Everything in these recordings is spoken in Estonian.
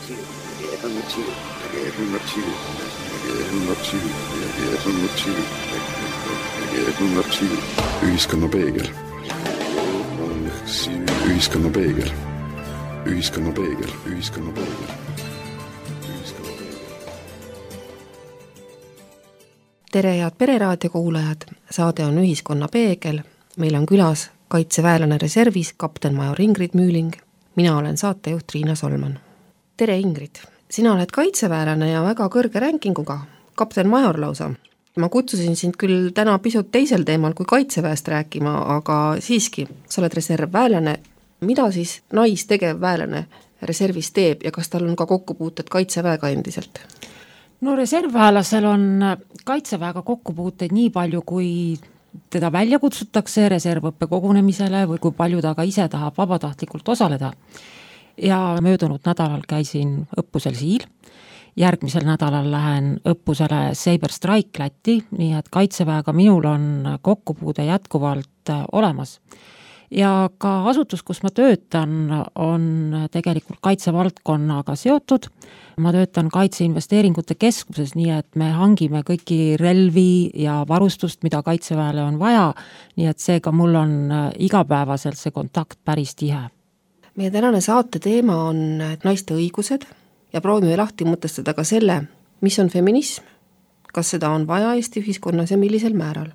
Ühiskonna peegel. Ühiskonna peegel. Ühiskonna peegel. Ühiskonna peegel. Tere, head Pereraadio kuulajad, saade on Ühiskonna peegel. Meil on külas kaitseväelane reservis, kaptenmajor Ingrid Müüling. Mina olen saatejuht Riina Solman. Tere Ingrid, sina oled kaitseväelane ja väga kõrge rankinguga, kaptenmajor lausa. Ma kutsusin sind küll täna pisut teisel teemal kui kaitseväest rääkima, aga siiski, sa oled reservväelane. Mida siis naistegevväelane reservis teeb ja kas tal on ka kokkupuuted kaitseväega endiselt? No reservväelasel on kaitseväega kokkupuuteid nii palju, kui teda välja kutsutakse reservõppe kogunemisele või kui palju ta ka ise tahab vabatahtlikult osaleda. Ja möödunud nädalal käisin õppusel Siil, järgmisel nädalal lähen õppusele Saber Strike Läti, nii et kaitseväega minul on kokkupuude jätkuvalt olemas. Ja ka asutus, kus ma töötan, on tegelikult kaitsevaldkonnaga seotud. Ma töötan kaitseinvesteeringute keskuses, nii et me hangime kõiki relvi ja varustust, mida kaitseväele on vaja, nii et seega mul on igapäevaselt see kontakt päris tihe. Meie tänane saate teema on naiste õigused ja proovime lahti mõtestada ka selle, mis on feminism, kas seda on vaja Eesti ühiskonnas ja millisel määral.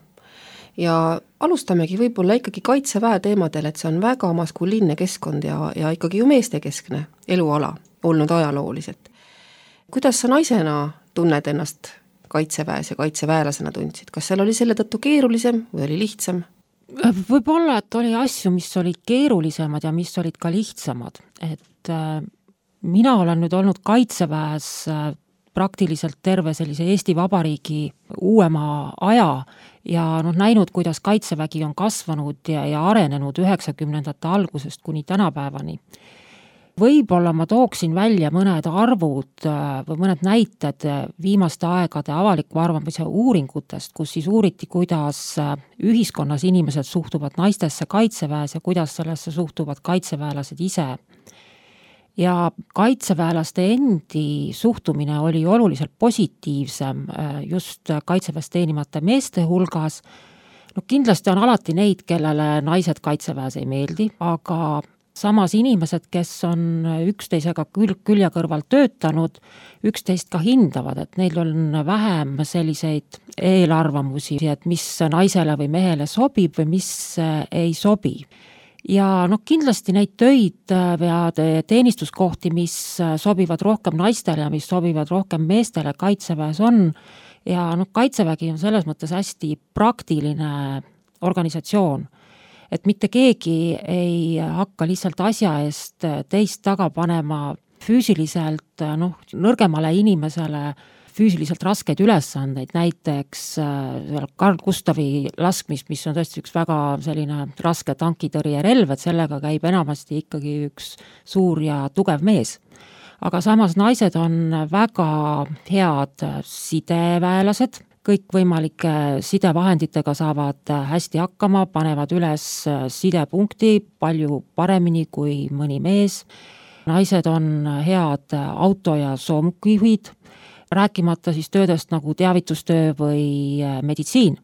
Ja alustamegi võib-olla ikkagi kaitseväe teemadel, et see on väga maskuliinne keskkond ja ikkagi ju meeste keskne eluala olnud ajalooliselt. Kuidas sa naisena tunned ennast kaitseväes ja kaitseväelasena tundsid? Kas seal oli selle tõttu keerulisem või oli lihtsam? Võib-olla, et oli asju, mis olid keerulisemad ja mis olid ka lihtsamad. Et mina olen nüüd olnud kaitseväes praktiliselt terve sellise Eesti Vabariigi uuema aja ja näinud, kuidas kaitsevägi on kasvanud ja arenenud 90ndate algusest kuni tänapäevani. Võib-olla ma tooksin välja mõned arvud või mõned näited viimaste aegade avaliku arvamise uuringutest, kus siis uuriti, kuidas ühiskonnas inimesed suhtuvad naistesse kaitseväes ja kuidas sellesse suhtuvad kaitseväelased ise. Ja kaitseväelaste endi suhtumine oli oluliselt positiivsem just kaitseväes teenimate meeste hulgas. Kindlasti on alati neid, kellele naised kaitseväes ei meeldi, aga samas inimesed, kes on üksteisega külje kõrval töötanud, üksteist ka hindavad, et neil on vähem selliseid eelarvamusi, et mis naisele või mehele sobib või mis ei sobi. Ja kindlasti neid töid ja teenistuskohti, mis sobivad rohkem naistele ja mis sobivad rohkem meestele kaitseväes on. Ja kaitsevägi on selles mõttes hästi praktiline organisatsioon, et mitte keegi ei hakka lihtsalt asja eest teist taga panema füüsiliselt nõrgemale inimesele füüsiliselt raskeid ülesandeid, näiteks Carl Gustavi laskmist, mis on tõesti üks väga selline raske tankitõrjerelv, et sellega käib enamasti ikkagi üks suur ja tugev mees. Aga samas naised on väga head sideväelased, kõikvõimalike sidevahenditega saavad hästi hakkama, panevad üles sidepunkti palju paremini kui mõni mees. Naised on head auto- ja soomukijuhid, rääkimata siis töödest nagu teavitustöö või meditsiin.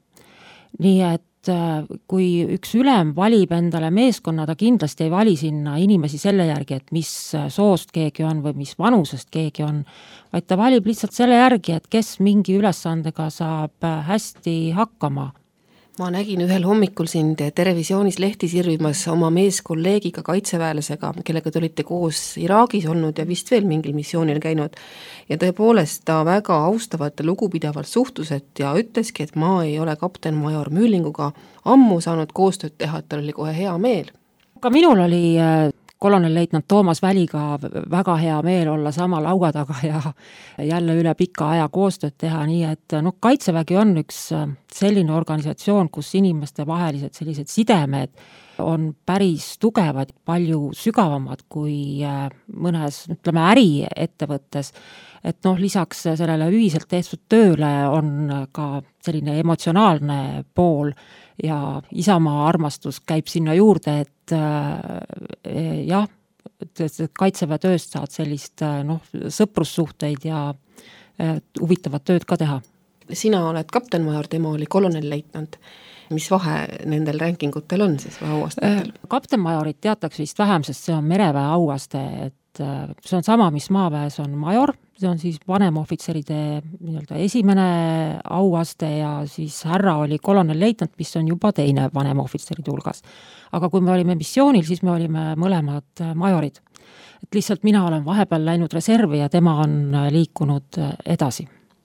Nii et kui üks ülem valib endale meeskonna, ta kindlasti ei vali sinna inimesi selle järgi, et mis soost keegi on või mis vanusest keegi on, vaid ta valib lihtsalt selle järgi, et kes mingi ülesandega saab hästi hakkama. Ma nägin ühel hommikul sind Terevisioonis lehtisirvimas oma meeskolleegiga kaitseväelasega, kellega te olite koos Iraagis olnud ja vist veel mingil missioonil käinud. Ja tõepoolest ta väga austavalt ja lugupidavalt suhtuset ja ütleski, et ma ei ole kaptenmajor Müülinguga ammu saanud koostööd teha, et tal oli kohe hea meel. Ka minul oli kolonelleitnant Toomas Väliga väga hea meel olla sama laua taga ja jälle üle pika aja koostööd teha, nii et kaitsevägi on üks selline organisatsioon, kus inimeste vahelised sellised sidemed on päris tugevad, palju sügavamad kui mõnes, äriettevõttes, et lisaks sellele ühiselt tehtud tööle on ka selline emotsionaalne pool ja isamaa armastus käib sinna juurde, et Kaitseväe tööst saad sellist sõprussuhteid ja huvitavat tööd ka teha. Sina oled kaptenmajor, tema oli kolonelleitnant. Mis vahe nendel rankingutel on siis või auastatel? Kaptenmajorit teatakse vist vähem, sest see on mereväe auaste, et see on sama, mis maaväes on major, see on siis vanemohvitseride esimene auaste ja siis härra oli kolonelleitnant, mis on juba teine vanemohvitseride hulgas. Aga kui me olime missioonil, siis me olime mõlemad majorid. Et lihtsalt mina olen vahepeal läinud reservi ja tema on liikunud edasi.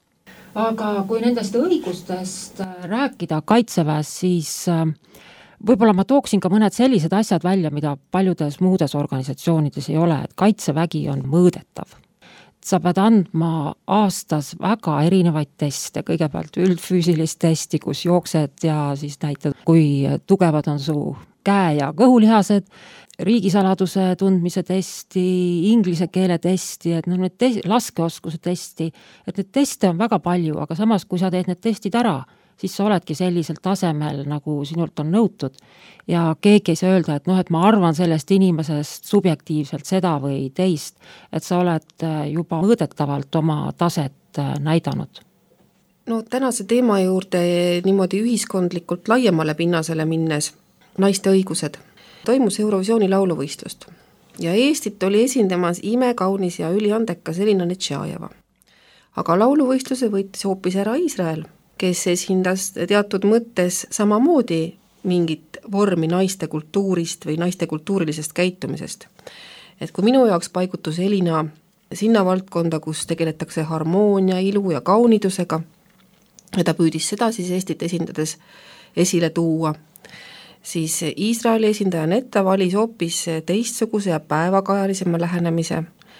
Aga kui nendest õigustest rääkida kaitseväes, siis võib-olla ma tooksin ka mõned sellised asjad välja, mida paljudes muudes organisatsioonides ei ole, et kaitsevägi on mõõdetav. Sa pead andma aastas väga erinevaid teste, kõigepealt üldfüüsilist testi, kus jooksed ja siis näitad, kui tugevad on su käe- ja kõhulihased, riigisaladuse tundmise testi, inglise keele testi, et need laskeoskuse testi, et need teste on väga palju, aga samas, kui sa teed need testid ära, siis sa oledki sellisel tasemel, nagu sinult on nõutud. Ja keegi ei saa öelda, et ma arvan sellest inimesest subjektiivselt seda või teist, et sa oled juba mõõdetavalt oma taset näidanud. No tänase teema juurde niimoodi ühiskondlikult laiemale pinnasele minnes, naiste õigused. Toimus Eurovisiooni lauluvõistlust ja Eestit oli esindamas imekaunis ja üliandekas Elina Netšajeva. Aga lauluvõistluse võitis hoopis ära Iisrael, kes esindas teatud mõttes samamoodi mingit vormi naiste kultuurist või naiste kultuurilisest käitumisest. Et kui minu jaoks paigutus Elina sinna valdkonda, kus tegeletakse harmoonia, ilu ja kaunidusega, ja ta püüdis seda siis Eestit esindades esile tuua, siis Iisraeli esindaja Netta valis hoopis teistsuguse ja päevakajalisema lähenemise,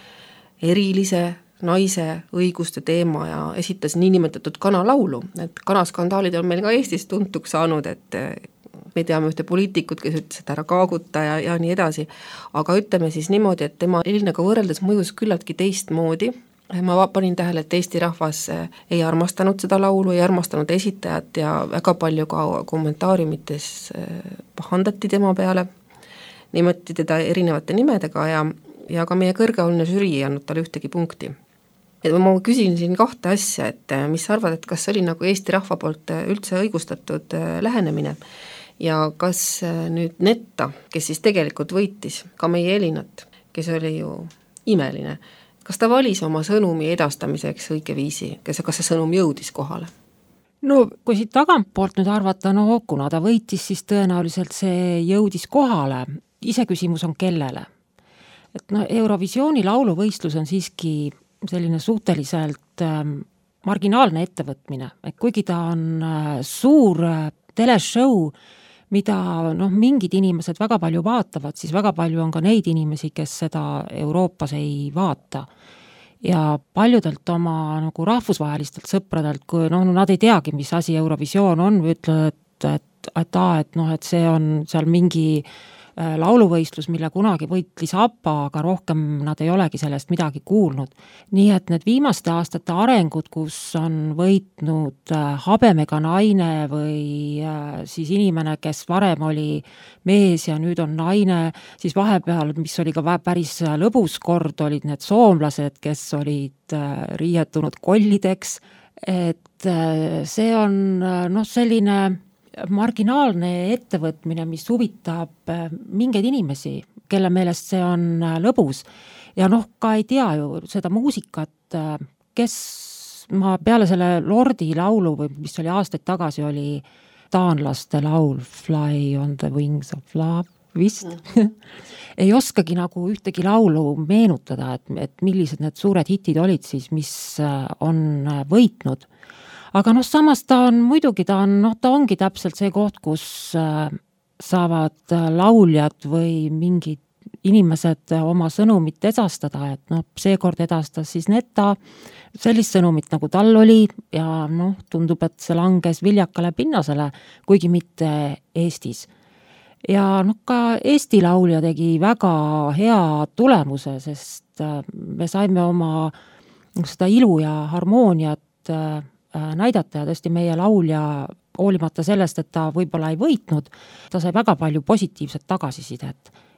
erilise naise õiguste teema ja esitas niinimetatud kanalaulu. Et kanaskandaalid on meil ka Eestis tuntuks saanud, et me teame ühte poliitikut, kes ütles, et ära kaaguta ja nii edasi. Aga ütleme siis niimoodi, et tema Elinaga võrreldes mõjus küllaltki teistmoodi. Ma panin tähele, et Eesti rahvas ei armastanud seda laulu, ei armastanud esitajat ja väga palju ka kommentaariumites pahandati tema peale. Nimetati teda erinevate nimedega ja ka meie kõrgeoluline žürii ei andnud talle ühtegi punkti. Et ma küsin siin kahte asja, et mis sa arvad, et kas oli nagu Eesti rahva poolt üldse õigustatud lähenemine ja kas nüüd Netta, kes siis tegelikult võitis ka meie Elinat, kes oli ju imeline, kas ta valis oma sõnumi edastamiseks õige viisi, kas see sõnum jõudis kohale? No kui siit tagantpoolt nüüd arvata, kuna ta võitis, siis tõenäoliselt see jõudis kohale. Iseküsimus on kellele. Et Eurovisiooni lauluvõistlus on siiski selline suhteliselt marginaalne ettevõtmine. Et kuigi ta on suur teleshow, mida mingid inimesed väga palju vaatavad, siis väga palju on ka neid inimesi, kes seda Euroopas ei vaata. Ja paljudelt oma rahvusvahelistelt sõpradelt, kui nad ei teagi, mis asi Eurovisioon on, või ütlevad, et see on seal mingi lauluvõistlus, mille kunagi võitlis ABBA, aga rohkem nad ei olegi sellest midagi kuulnud. Nii et need viimaste aastate arengud, kus on võitnud habemega naine või siis inimene, kes varem oli mees ja nüüd on naine, siis vahepeal, mis oli ka päris lõbus kord, olid need soomlased, kes olid riietunud kollideks, et see on selline marginaalne ettevõtmine, mis huvitab mingeid inimesi, kelle meelest see on lõbus. Ja ka ei tea ju seda muusikat, kes ma peale selle Lordi laulu, või mis oli aastaid tagasi, oli taanlaste laul Fly on the Wings of Love vist. Ei oskagi ühtegi laulu meenutada, et millised need suured hitid olid siis, mis on võitnud. Aga samas ta ongi täpselt see koht, kus saavad lauljad või mingid inimesed oma sõnumit edastada, et seekord edastas siis Netta sellist sõnumit, nagu tal oli ja tundub, et see langes viljakale pinnasele, kuigi mitte Eestis. Ja ka Eesti laulja tegi väga hea tulemuse, sest me saime oma seda ilu ja harmooniat näidata ja tõesti meie laulja, hoolimata sellest, et ta võib-olla ei võitnud, ta sai väga palju positiivset tagasisidet.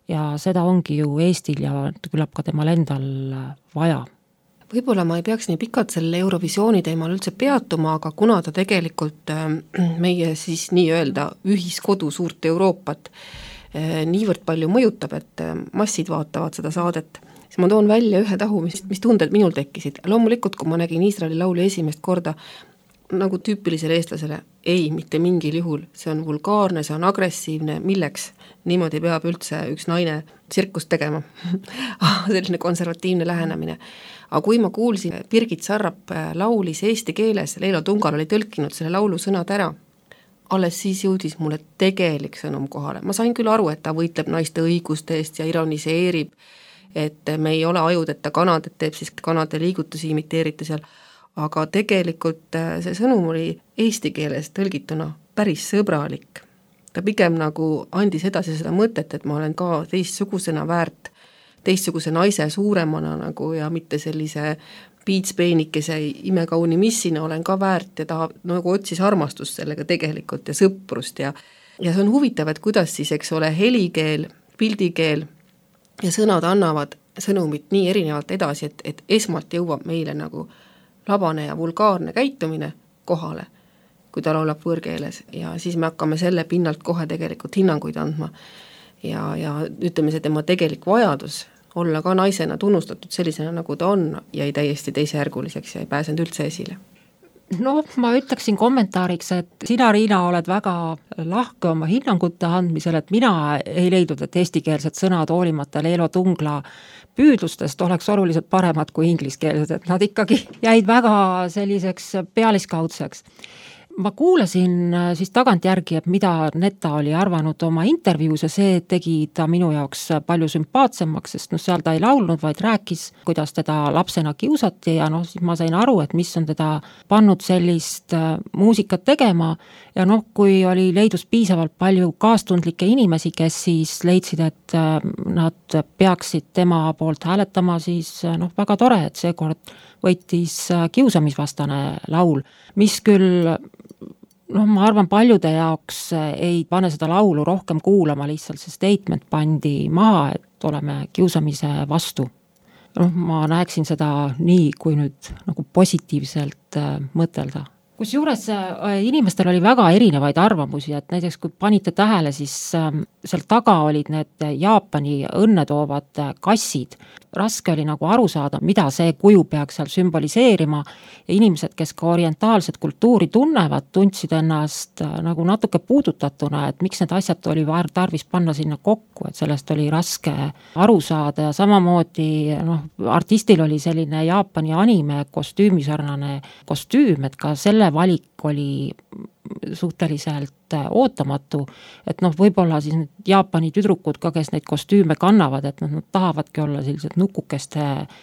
ja seda ongi ju Eestil ja küllap ka temal endal vaja. Võib-olla ma ei peaks nii pikalt selle Eurovisiooni teemal üldse peatuma, aga kuna ta tegelikult meie siis nii-öelda ühiskodu suurt Euroopat niivõrd palju mõjutab, et massid vaatavad seda saadet, siis ma toon välja ühe tahu, mis tunded minul tekkisid. Loomulikult, kui ma nägin Iisraeli laulu esimest korda, nagu tüüpilisele eestlasele, ei, mitte mingil juhul, see on vulgaarne, see on agressiivne, milleks niimoodi peab üldse üks naine tsirkust tegema. Selline konservatiivne lähenemine. Aga kui ma kuulsin, Birgit Sarrap laulis eesti keeles, Leelo Tungal oli tõlkinud selle laulu sõnad ära, alles siis jõudis mulle tegelik sõnum kohale. Ma sain küll aru, et ta võitleb naiste õiguste eest ja ironiseerib, et me ei ole ajud, et ta kanad, et teeb siis kanade liigutusi, imiteeriti seal, aga tegelikult see sõnum oli eesti keeles tõlgituna päris sõbralik. Ta pigem nagu andis edasi seda mõtet, et ma olen ka teistsugusena väärt, teistsuguse naise suuremana nagu ja mitte sellise piitspeenikese imekauni missina olen ka väärt ja ta nagu otsis armastust sellega tegelikult ja sõprust ja see on huvitav, et kuidas siis, eks ole, helikeel, pildikeel ja sõnad annavad sõnumit nii erinevalt edasi, et esmalt jõuab meile nagu labane ja vulgaarne käitumine kohale, kui ta laulab võõrkeeles ja siis me hakkame selle pinnalt kohe tegelikult hinnanguid andma ja ütleme see tema tegelik vajadus olla ka naisena tunnustatud sellisena, nagu ta on, jäi täiesti teisejärguliseks ja ei pääsenud üldse esile. No ma ütleksin kommentaariks, et sina, Riina, oled väga lahke oma hinnangute andmisel, et mina ei leidnud, et eestikeelsed sõnad hoolimata Leelo Tungla püüdlustest oleks oluliselt paremad kui ingliskeelsed, et nad ikkagi jäid väga selliseks pealiskaudseks. Ma kuulasin siis tagantjärgi, et mida Netta oli arvanud oma intervjuus ja see tegi ta minu jaoks palju sümpaatsemaks, sest seal ta ei laulnud, vaid rääkis, kuidas teda lapsena kiusati ja siis ma sain aru, et mis on teda pannud sellist muusikat tegema ja kui leidus piisavalt palju kaastundlikke inimesi, kes siis leidsid, et nad peaksid tema poolt hääletama, siis väga tore, et seekord võitis kiusamisvastane laul, mis küll ma arvan, paljude jaoks ei pane seda laulu rohkem kuulama, lihtsalt see statement pandi maha, et oleme kiusamise vastu. Ma näeksin seda nii, kui nüüd nagu positiivselt mõtelda. Kusjuures inimestel oli väga erinevaid arvamusi, et näiteks kui panite tähele, siis seal taga olid need Jaapani õnnetoovad kassid. Raske oli nagu aru saada, mida see kuju peaks seal sümboliseerima ja inimesed, kes ka orientaalset kultuuri tunnevad, tundsid ennast nagu natuke puudutatuna, et miks need asjad oli tarvis panna sinna kokku, et sellest oli raske aru saada ja samamoodi artistil oli selline Jaapani anime kostüümisarnane kostüüm, et ka selle valik oli suhteliselt ootamatu, et võib-olla siis need Jaapani tüdrukud ka, kes neid kostüüme kannavad, et nad tahavadki olla sellised nukukeste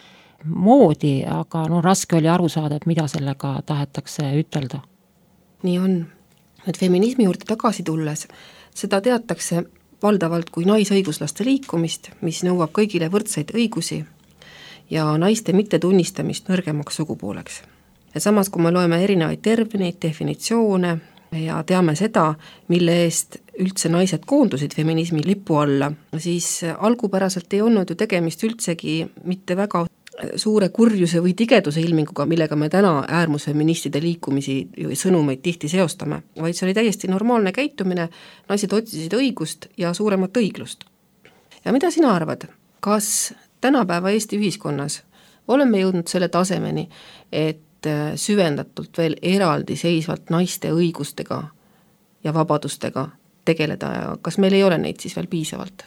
moodi, aga raske oli aru saada, et mida sellega tahetakse ütelda. Nii on. Nüüd feminismi juurde tagasi tulles, seda teatakse valdavalt kui naisõiguslaste liikumist, mis nõuab kõigile võrdseid õigusi ja naiste mittetunnistamist nõrgemaks sugupooleks. Ja samas, kui me loeme erinevaid termineid, definitsioone ja teame seda, mille eest üldse naised koondusid feminismi lipu alla, siis algupäraselt ei olnud ju tegemist üldsegi mitte väga suure kurjuse või tigeduse ilminguga, millega me täna äärmusfeministide liikumisi või sõnumeid tihti seostame, vaid see oli täiesti normaalne käitumine, naised otsisid õigust ja suuremat õiglust. Ja mida sina arvad, kas tänapäeva Eesti ühiskonnas oleme jõudnud selle tasemeni, et süvendatult veel eraldi seisvalt naiste õigustega ja vabadustega tegeleda ja kas meil ei ole neid siis veel piisavalt?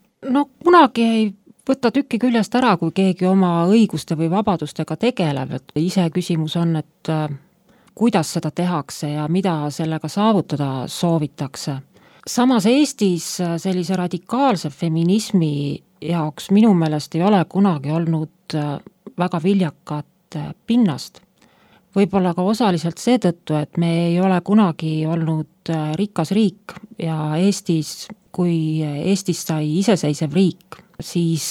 Kunagi ei võtta tükki küljest ära, kui keegi oma õiguste või vabadustega tegeleb, et ise küsimus on, et kuidas seda tehakse ja mida sellega saavutada soovitakse. Samas Eestis sellise radikaalse feminismi jaoks minu meelest ei ole kunagi olnud väga viljakat pinnast. Võib-olla ka osaliselt seetõttu, et me ei ole kunagi olnud rikas riik ja kui Eestis sai iseseisev riik, siis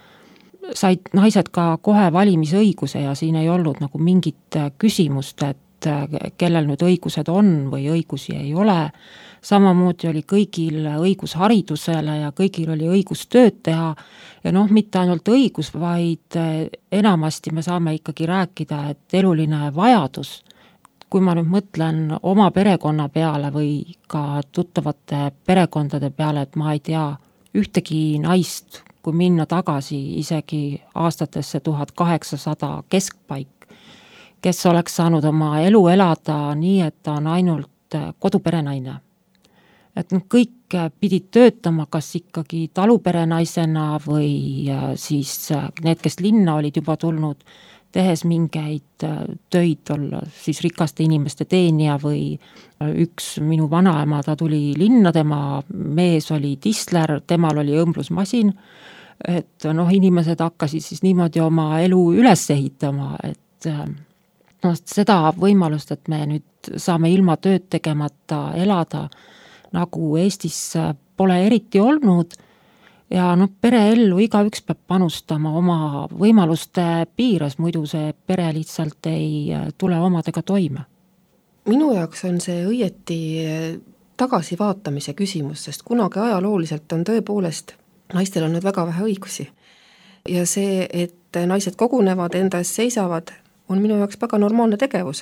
said naised ka kohe valimisõiguse ja siin ei olnud nagu mingit küsimust, et kellel nüüd õigused on või õigusi ei ole. Samamoodi oli kõigil õigus haridusele ja kõigil oli õigus tööd teha ja mitte ainult õigus, vaid enamasti me saame ikkagi rääkida, et eluline vajadus. Kui ma nüüd mõtlen oma perekonna peale või ka tuttavate perekondade peale, et ma ei tea ühtegi naist, kui minna tagasi isegi aastatesse 1800 keskpaik, kes oleks saanud oma elu elada nii, et ta on ainult koduperenaine. Et kõik pidid töötama kas ikkagi taluperenaisena või siis need, kes linna olid juba tulnud, tehes mingeid töid, olla siis rikaste inimeste teenija või üks minu vanaema, ta tuli linna, tema mees oli tisler, temal oli õmblusmasin, et inimesed hakkasid siis niimoodi oma elu üles ehitama, et seda võimalust, et me nüüd saame ilma tööd tegemata elada, nagu Eestis pole eriti olnud ja pereellu igaüks peab panustama oma võimaluste piires, muidu see pere lihtsalt ei tule omadega toime. Minu jaoks on see õieti tagasivaatamise küsimus, sest kunagi ajalooliselt on tõepoolest naistel olnud väga vähe õigusi. Ja see, et naised kogunevad, enda eest seisavad, on minu jaoks väga normaalne tegevus.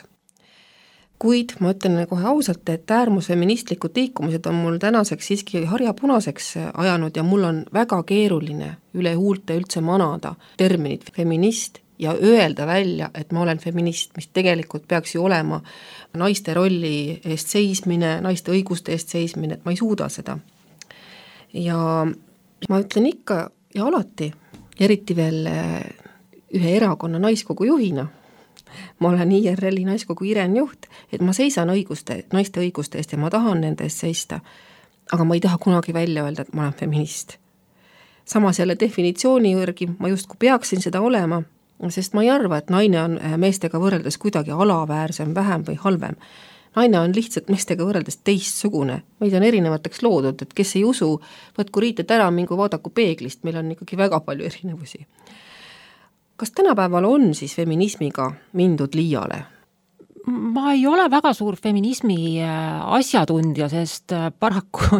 Kuid ma ütlen kohe ausalt, et äärmusfeministlikud liikumised on mul tänaseks siiski harjapunaseks ajanud ja mul on väga keeruline üle huulte üldse manada terminit feminist ja öelda välja, et ma olen feminist, mis tegelikult peaks ju olema naiste rolli eest seismine, naiste õiguste eest seismine, et ma ei suuda seda. Ja ma ütlen ikka ja alati, eriti veel ühe erakonna naiskogu juhina, ma olen IRL-i naiskogu Irene juht, et ma seisan naiste õiguste eest ja ma tahan nende eest seista, aga ma ei taha kunagi välja öelda, et ma olen feminist. Samas jälle definitsiooni järgi ma justkui peaksin seda olema, sest ma ei arva, et naine on meestega võrreldes kuidagi alaväärsem, vähem või halvem. Naine on lihtsalt meestega võrreldes teistsugune. Meid on erinevateks loodud, et kes ei usu, võtku riited ära, mingu vaadaku peeglist, meil on ikkagi väga palju erinevusi. Kas tänapäeval on siis feminismiga mindud liiale? Ma ei ole väga suur feminismi asjatundja, sest paraku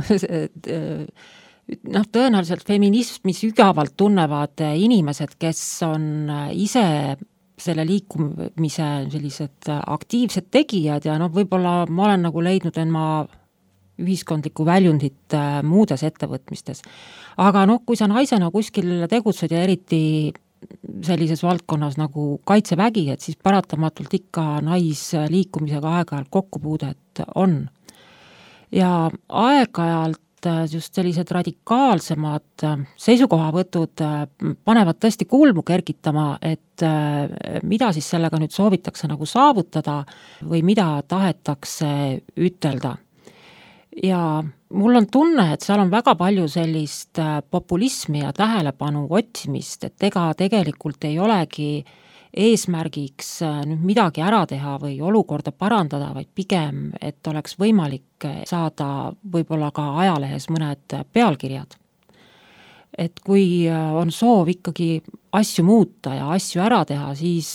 tõenäoliselt feminismi sügavalt tunnevad inimesed, kes on ise selle liikumise sellised aktiivsed tegijad ja võib-olla ma olen nagu leidnud enda ühiskondlikku väljundit muudes ettevõtmistes. Aga kui sa naisena kuskil tegutsed ja eriti sellises valdkonnas nagu kaitsevägi, et siis paratamatult ikka naisliikumisega aeg-ajalt kokkupuudet on. Ja aeg-ajalt just sellised radikaalsemad seisukohavõtud panevad tõesti kulmu kergitama, et mida siis sellega nüüd soovitakse nagu saavutada või mida tahetakse ütelda. Ja mul on tunne, et seal on väga palju sellist populismi ja tähelepanu otsimist, et ega tegelikult ei olegi eesmärgiks nüüd midagi ära teha või olukorda parandada, vaid pigem, et oleks võimalik saada võib-olla ka ajalehes mõned pealkirjad. Et kui on soov ikkagi asju muuta ja asju ära teha, siis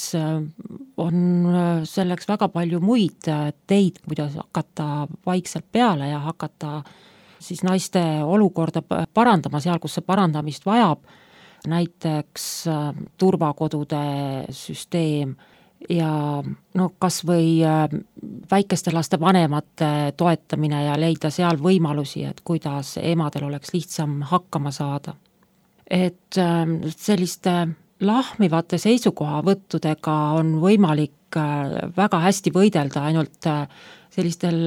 on selleks väga palju muid teid, kuidas hakata vaikselt peale ja hakata siis naiste olukorda parandama seal, kus see parandamist vajab, näiteks turvakodude süsteem ja kas või väikeste laste vanemate toetamine ja leida seal võimalusi, et kuidas emadel oleks lihtsam hakkama saada. Et selliste lahmivate seisukohavõttudega on võimalik väga hästi võidelda ainult sellistel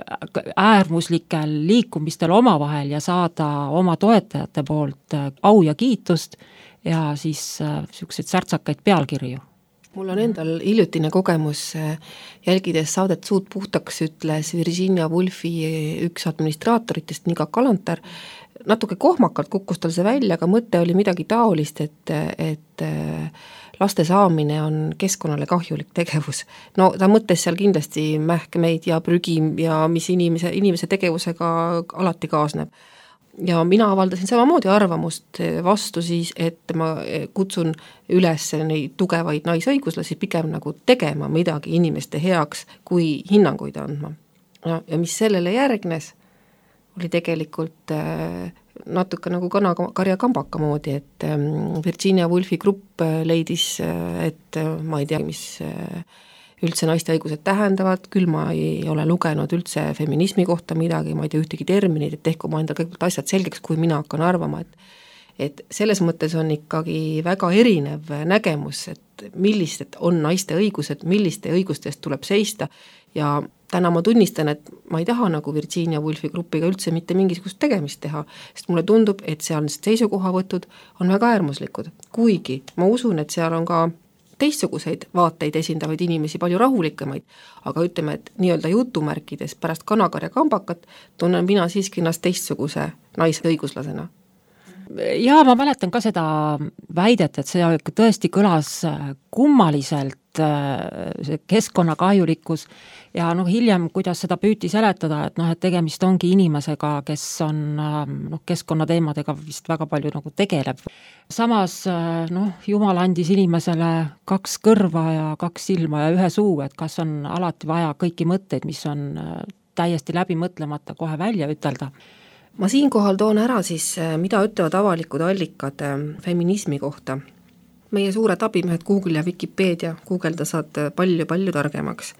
äärmuslikel liikumistel omavahel ja saada oma toetajate poolt au ja kiitust ja siis selliseid särtsakaid pealkirju. Mul on endal hiljutine kogemus, jälgides saadet Suud puhtaks, ütles Virginia Woolfi üks administraatoritest, Nika Kalantar, natuke kohmakalt kukkus tal see välja, aga mõte oli midagi taolist, et laste saamine on keskkonnale kahjulik tegevus. Ta mõtles seal kindlasti mähkmeid ja prügi ja mis inimese tegevusega alati kaasneb. Ja mina avaldasin samamoodi arvamust vastu siis, et ma kutsun üles neid tugevaid naisõiguslasi pigem nagu tegema midagi inimeste heaks, kui hinnanguid andma. Ja mis sellele järgnes, oli tegelikult natuke nagu kanakarja kambaka moodi, et Virginia Woolfi grupp leidis, et ma ei tea, mis üldse naiste õigused tähendavad, küll ma ei ole lugenud üldse feminismi kohta midagi, ma ei tea ühtegi terminit, et tehku ma endal kõigepealt asjad selgeks, kui mina hakkan arvama, et selles mõttes on ikkagi väga erinev nägemus, et millised on naiste õigused, milliste õigustest tuleb seista ja täna ma tunnistan, et ma ei taha nagu Virginia Woolfi grupiga üldse mitte mingisugust tegemist teha, sest mulle tundub, et seal seisukohavõtud on väga äärmuslikud, kuigi ma usun, et seal on ka teistsuguseid vaateid esindavaid inimesi, palju rahulikemaid, aga ütleme, et nii-öelda jutumärkides pärast kanakarja kambakat tunnen mina siiski ennast teistsuguse naisõiguslasena. Jaa, ma mäletan ka seda väidet, et see tõesti kõlas kummaliselt, see keskkonnakahjulikkus ja hiljem, kuidas seda püüti seletada, et tegemist ongi inimesega, kes on keskkonnateemadega vist väga palju nagu tegeleb. Samas Jumal andis inimesele 2 kõrva ja 2 silma ja 1 suu, et kas on alati vaja kõiki mõtteid, mis on täiesti läbi mõtlemata kohe välja ütelda. Ma siinkohal toon ära siis, mida ütlevad avalikud allikad feminismi kohta. Meie suured abimehed Google ja Wikipedia, Googleda saad palju targemaks.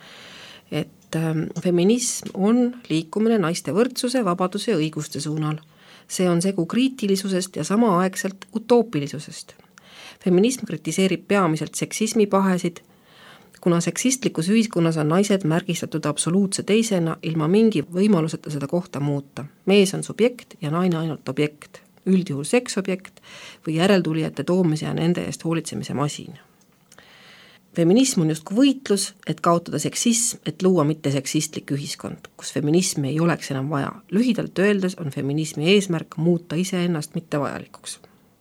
Et feminism on liikumine naiste võrdsuse, vabaduse ja õiguste suunal. See on segu kriitilisusest ja samaaegselt utoopilisusest. Feminism kritiseerib peamiselt seksismi pahesid, kuna seksistlikus ühiskonnas on naised märgistatud absoluutse teisena ilma mingi võimaluseta seda kohta muuta. Mees on subjekt ja naine ainult objekt, üldjuhul seksobjekt või järeltulijate toomise ja nende eest hoolitsemise masin. Feminism on justkui võitlus, et kaotada seksism, et luua mitte seksistlik ühiskond, kus feminismi ei oleks enam vaja. Lühidalt öeldes on feminismi eesmärk muuta iseennast mitte vajalikuks.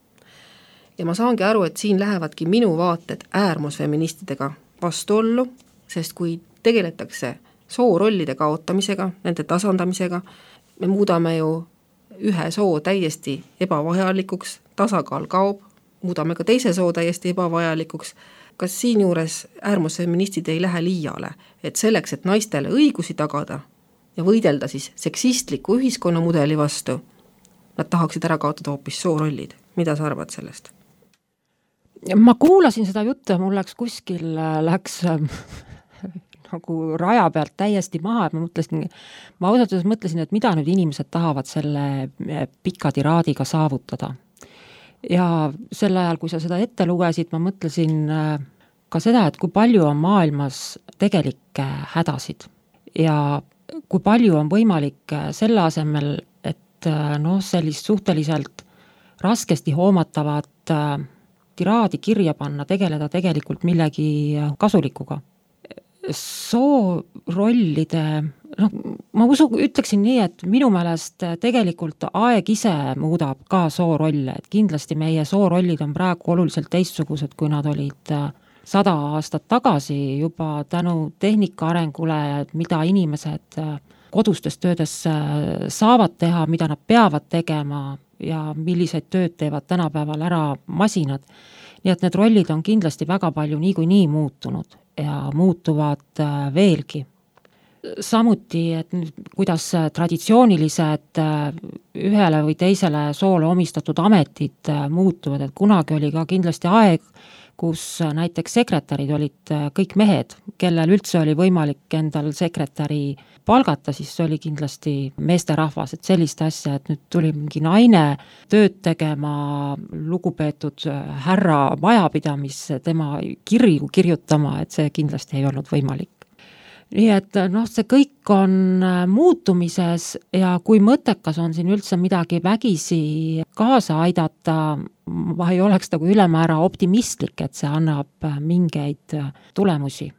Ja ma saangi aru, et siin lähevadki minu vaated äärmusfeministidega vastuollu, sest kui tegeletakse soorollide kaotamisega, nende tasandamisega, me muudame ju ühe soo täiesti ebavajalikuks, tasakaal kaob, muudame ka teise soo täiesti ebavajalikuks. Kas siin juures äärmusfeministid ei lähe liiale, et selleks, et naistele õigusi tagada ja võidelda siis seksistliku ühiskonnamudeli vastu, nad tahaksid ära kaotada hoopis soorollid. Mida sa arvad sellest? Ma kuulasin seda juttu ja mul läks nagu raja pealt täiesti maha, et ma ausalt mõtlesin, et mida nüüd inimesed tahavad selle pika tiraadiga saavutada. Ja sel ajal, kui sa seda ette lugesid, ma mõtlesin ka seda, et kui palju on maailmas tegelikke hädasid ja kui palju on võimalik selle asemel, et sellist suhteliselt raskesti hoomatavat tiraadi kirja panna, tegeleda tegelikult millegi kasulikuga. Soorollide, ma ütleksin nii, et minu meelest tegelikult aeg ise muudab ka soorolle, et kindlasti meie soorollid on praegu oluliselt teistsugused, kui nad olid 100 aastat tagasi juba tänu tehnika arengule, mida inimesed kodustes töödes saavad teha, mida nad peavad tegema ja milliseid tööd teevad tänapäeval ära masinad. Nii et need rollid on kindlasti väga palju niikuinii muutunud ja muutuvad veelgi. Samuti, et kuidas traditsioonilised ühele või teisele soole omistatud ametid muutuvad, et kunagi oli ka kindlasti aeg, kus näiteks sekretärid olid kõik mehed, kellel üldse oli võimalik endal sekretäri palgata, siis see oli kindlasti meesterahvas, et sellist asja, et nüüd tuli mingi naine tööd tegema, lugupeetud härra majapidamis, tema kirju kirjutama, et see kindlasti ei olnud võimalik. Nii et see kõik on muutumises ja kui mõttekas on siin üldse midagi vägisi kaasa aidata, ma ei oleks nagu ülemäära optimistlik, et see annab mingeid tulemusi.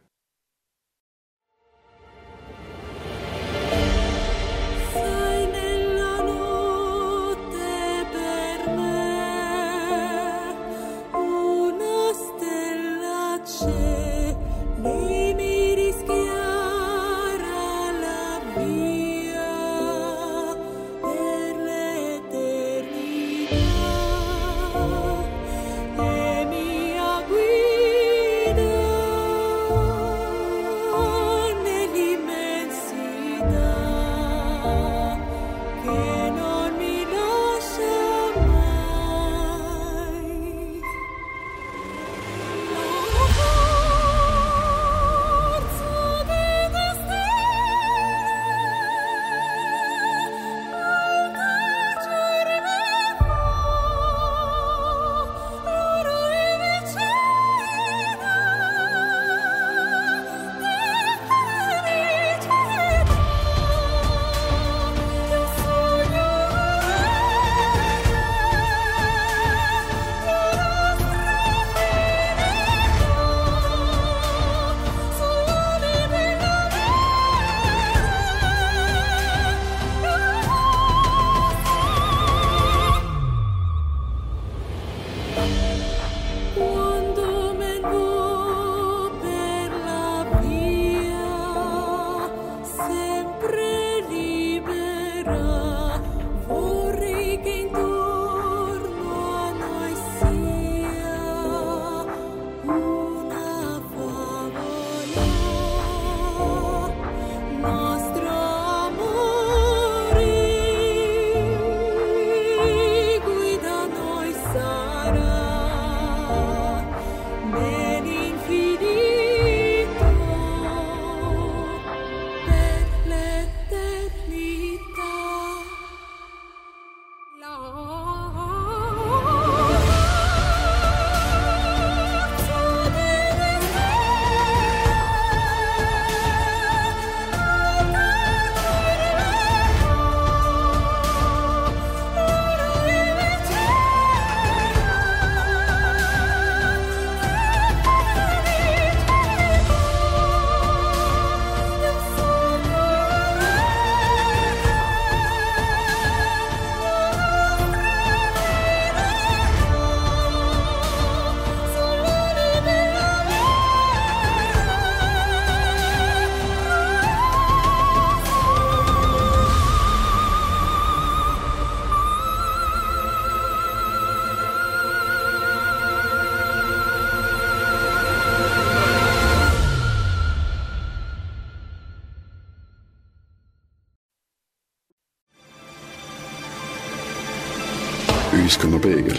Ühiskonna peegel.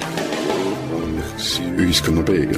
Ühiskonna peegel.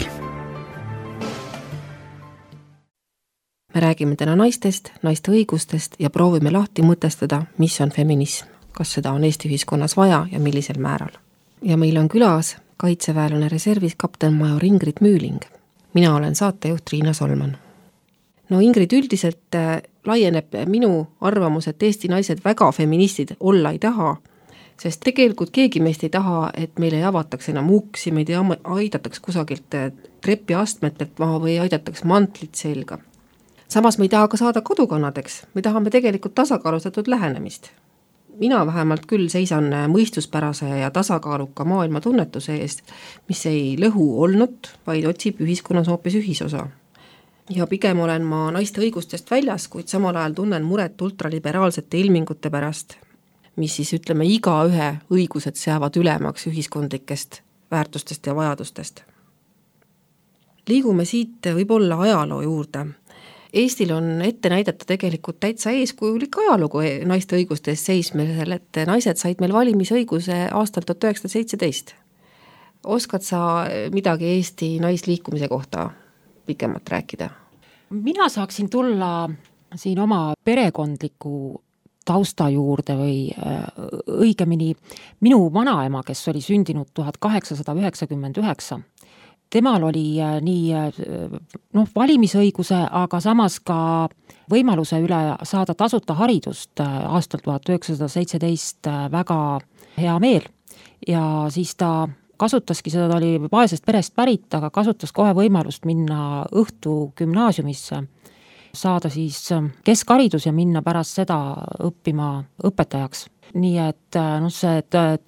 Me räägime täna naistest, naiste õigustest ja proovime lahti mõtestada, mis on feminism, kas seda on Eesti ühiskonnas vaja ja millisel määral. Ja meil on külas kaitseväelane reservis kaptenmajor Ingrid Müüling. Mina olen saatejuht Riina Solman. No Ingrid, üldiselt laieneb minu arvamus, et Eesti naised väga feministid olla ei taha, sest tegelikult keegi meist ei taha, et meil ei avataks enam uksi, meid ei aidataks kusagilt trepiastmetelt maha või aidataks mantlit selga. Samas me ei taha ka saada kodukannadeks, me tahame tegelikult tasakaalustatud lähenemist. Mina vähemalt küll seisan mõistuspärase ja tasakaaluka maailma tunnetuse eest, mis ei lõhu olnut, vaid otsib ühiskonnas hoopis ühisosa. Ja pigem olen ma naiste õigustest väljas, kuid samal ajal tunnen muret ultraliberaalsete ilmingute pärast, mis siis ütleme igaühe õigused seavad ülemaks ühiskondlikest väärtustest ja vajadustest. Liigume siit võib-olla ajaloo juurde. Eestil on ette näidata tegelikult täitsa eeskujulik ajalugu naiste õiguste eest seismisel, et naised said meil valimisõiguse aastal 1917. Oskad sa midagi Eesti naisliikumise kohta pikemalt rääkida? Mina saaksin tulla siin oma perekondliku tausta juurde või õigemini minu vanaema, kes oli sündinud 1899. Temal oli nii valimisõiguse, aga samas ka võimaluse üle saada tasuta haridust aastal 1917 väga hea meel. Ja siis ta kasutaski, seda oli vaesest perest pärit, aga kasutas kohe võimalust minna õhtu gümnaasiumisse, saada siis keskharidus ja minna pärast seda õppima õpetajaks. Nii et see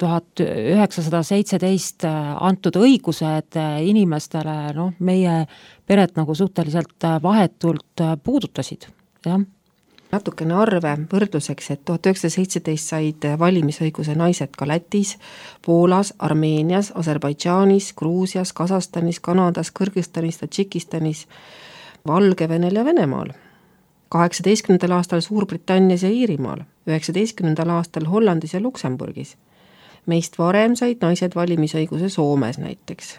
1917 antud õigused inimestele meie peret nagu suhteliselt vahetult puudutasid. Jah. Natukene arve võrdluseks, et 1917 said valimisõiguse naised ka Lätis, Poolas, Armeenias, Aserbaidžaanis, Gruusias, Kasahstanis, Kanadas, Kõrgõzstanis, Tadžikistanis, Valgevenel ja Venemaal. 18. aastal Suurbritannias ja Iirimaal, 19. aastal Hollandis ja Luksemburgis. Meist varem said naised valimisõiguse Soomes näiteks,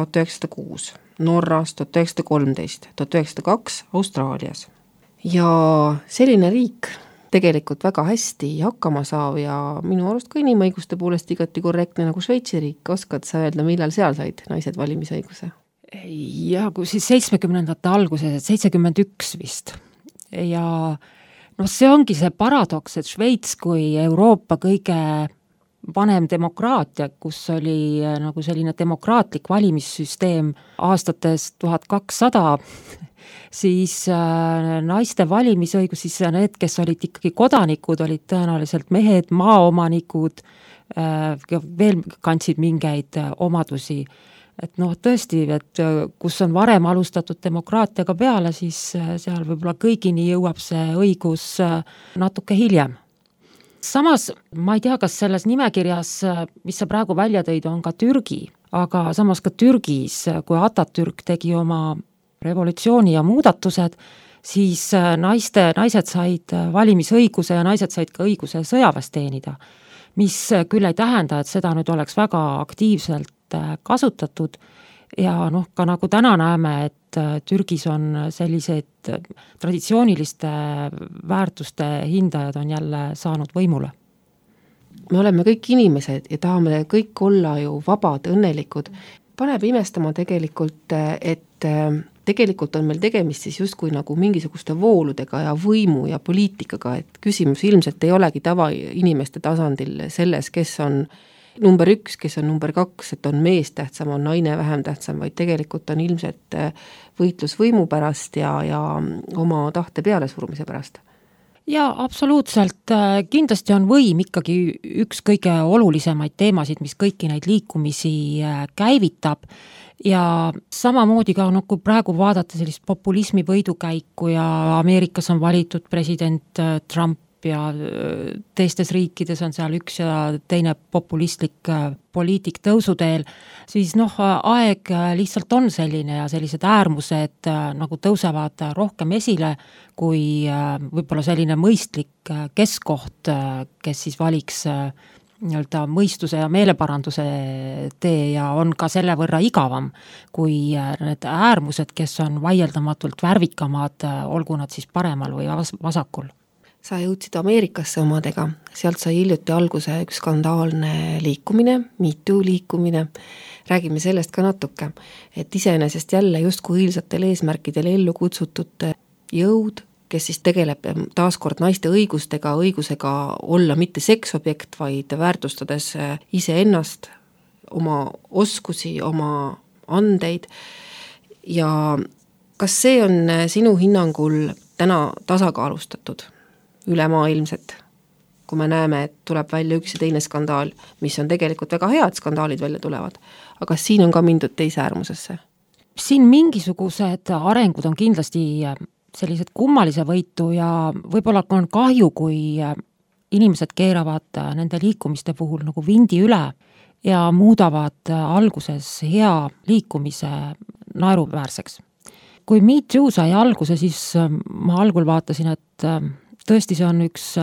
1906, Norras 1913, 1902 Austraalias. Ja selline riik tegelikult väga hästi hakkama saab ja minu arust ka inimõiguste poolest igati korrektne nagu Šveitsi riik. Oskad sa öelda, millal seal said naised valimisõiguse? Ja kui siis 70. alguses, 71 vist. Ja see ongi see paradoks, et Šveits kui Euroopa kõige vanem demokraatia, kus oli nagu selline demokraatlik valimissüsteem aastates 1200, siis naiste valimisõigus, siis need, kes olid ikkagi kodanikud, olid tõenäoliselt mehed, maaomanikud, veel kandsid mingeid omadusi. Et tõesti, et kus on varem alustatud demokraatiaga peale, siis seal võib-olla kõigini jõuab see õigus natuke hiljem. Samas, ma ei tea, kas selles nimekirjas, mis sa praegu välja tõid, on ka Türgi, aga samas ka Türgis, kui Atatürk tegi oma revolutsiooni ja muudatused, siis naised said valimisõiguse ja naised said ka õiguse sõjaväes teenida, mis küll ei tähenda, et seda nüüd oleks väga aktiivselt kasutatud ja ka nagu täna näeme, et Türgis on sellised traditsiooniliste väärtuste hindajad on jälle saanud võimule. Me oleme kõik inimesed ja tahame kõik olla ju vabad, õnnelikud. Paneb imestama tegelikult, et tegelikult on meil tegemist siis justkui nagu mingisuguste vooludega ja võimu ja poliitikaga, et küsimus ilmselt ei olegi tavainimeste tasandil selles, kes on number 1, kes on number 2, et on mees tähtsam, on naine vähem tähtsam, vaid tegelikult on ilmselt võitlus võimu pärast ja oma tahte pealesurumise pärast. Ja absoluutselt, kindlasti on võim ikkagi üks kõige olulisemaid teemasid, mis kõiki neid liikumisi käivitab ja samamoodi ka kui praegu vaadata sellist populismi võidukäiku ja Ameerikas on valitud president Trump ja teistes riikides on seal üks ja teine populistlik poliitik tõusuteel, siis aeg lihtsalt on selline ja sellised äärmused nagu tõusevad rohkem esile kui võib-olla selline mõistlik keskkoht, kes siis valiks nii-öelda mõistuse ja meeleparanduse tee ja on ka selle võrra igavam kui need äärmused, kes on vaieldamatult värvikamad, olgu nad siis paremal või vasakul. Sa jõudsid Ameerikasse omadega, sealt sai hiljuti alguse üks skandaalne liikumine, Me Too liikumine. Räägime sellest ka natuke, et iseenesest jälle justkui õilsatel eesmärkidel ellu kutsutud jõud, kes siis tegeleb taaskord naiste õigusega olla mitte seksobjekt, vaid väärtustades iseennast, oma oskusi, oma andeid. Ja kas see on sinu hinnangul täna tasakaalustatud ülemaailmselt, kui me näeme, et tuleb välja üks ja teine skandaal, mis on tegelikult väga head skandaalid välja tulevad, aga siin on ka mindud teise äärmusesse? Siin mingisugused arengud on kindlasti sellised kummalise võitu ja võib-olla on kahju, kui inimesed keeravad nende liikumiste puhul nagu vindi üle ja muudavad alguses hea liikumise naeruväärseks. Kui Me Too sai alguse, siis ma algul vaatasin, et tõesti see on üks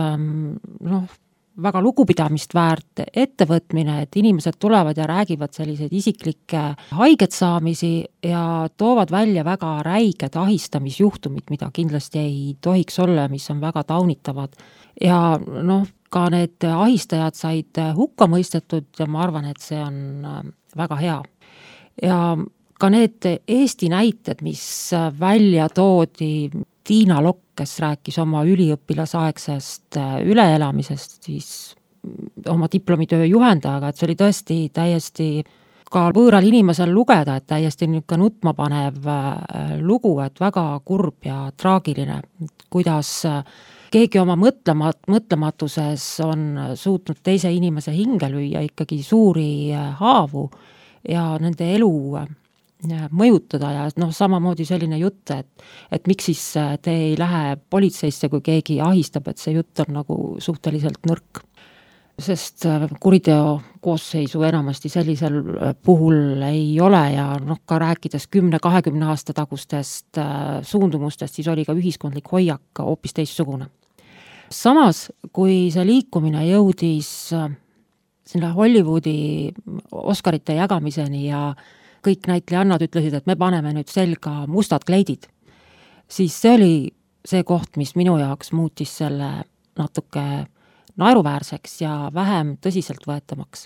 väga lugupidamist väärt ettevõtmine, et inimesed tulevad ja räägivad selliseid isiklikke haigetsaamisi ja toovad välja väga räiged ahistamisjuhtumid, mida kindlasti ei tohiks olla, mis on väga taunitavad. Ja ka need ahistajad said hukka mõistetud ja ma arvan, et see on väga hea. Ja ka need Eesti näited, mis välja toodi, Tiina Lokk, kes rääkis oma üliõpilasaegsest üleelamisest, siis oma diplomitöö juhendajaga, et see oli tõesti täiesti ka võõral inimesel lugeda, et täiesti niisugune nutmapanev lugu, et väga kurb ja traagiline, kuidas keegi oma mõtlematuses on suutnud teise inimese hinge lüüa ikkagi suuri haavu ja nende elu mõjutada ja samamoodi selline jutt, et miks siis te ei lähe politseisse, kui keegi ahistab, et see jutt on nagu suhteliselt nõrk. Sest kuriteo koosseisu enamasti sellisel puhul ei ole ja ka rääkides 10-20 aasta tagustest suundumustest, siis oli ka ühiskondlik hoiak hoopis teistsugune. Samas, kui see liikumine jõudis sinna Hollywoodi Oscarite jagamiseni ja kõik näitlejannad ütlesid, et me paneme nüüd selga mustad kleidid, siis see oli see koht, mis minu jaoks muutis selle natuke naeruväärseks ja vähem tõsiseltvõetamaks.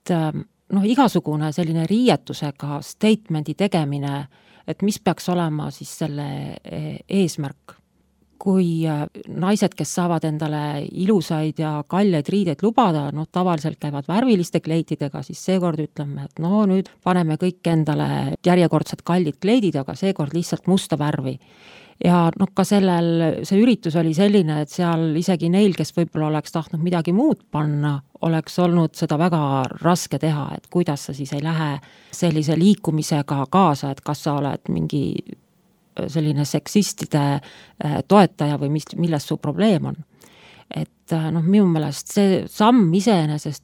Igasugune selline riietusega statemendi tegemine, et mis peaks olema siis selle eesmärk. Kui naised, kes saavad endale ilusaid ja kalleid riideid lubada, tavaliselt käivad värviliste kleididega, siis seekord ütleme, et nüüd paneme kõik endale järjekordsed kallid kleidid, aga seekord lihtsalt musta värvi. Ja ka see üritus oli selline, et seal isegi neil, kes võib-olla oleks tahtnud midagi muud panna, oleks olnud seda väga raske teha, et kuidas sa siis ei lähe sellise liikumisega kaasa, et kas sa oled mingi selline seksistide toetaja või milles su probleem on. Et minu meelest see samm iseenesest